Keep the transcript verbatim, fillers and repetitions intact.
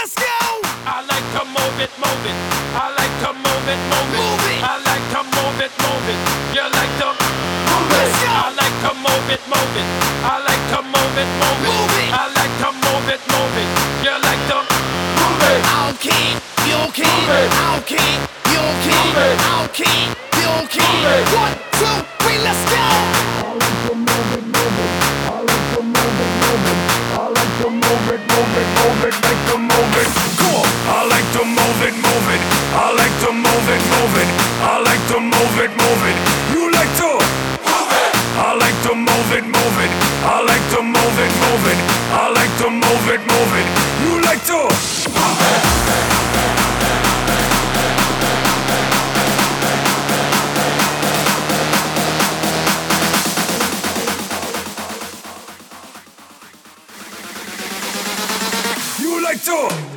let's go. I like to move it, move it. I like to move it, move it. Move it. I like to move it, move it. You like to move Let's it. go. I like to move it, move it. I like to move it, move it. Move it. I like to move it, move it. You like to move it. Okay, you okay? Move it. Okay, you okay? Move it. Okay, you okay? Move it. One, two, three, let's go. I like to move it, move it. I like to move it, move it. I like to move it, move it, move it, like to move it. Come on. I like to move it, move it. I like to move it, move it. I like to move it, move it. You like to move it. I like to move it, move it. I like to move it, move it. I like to move it, move it. You like to move it. You like to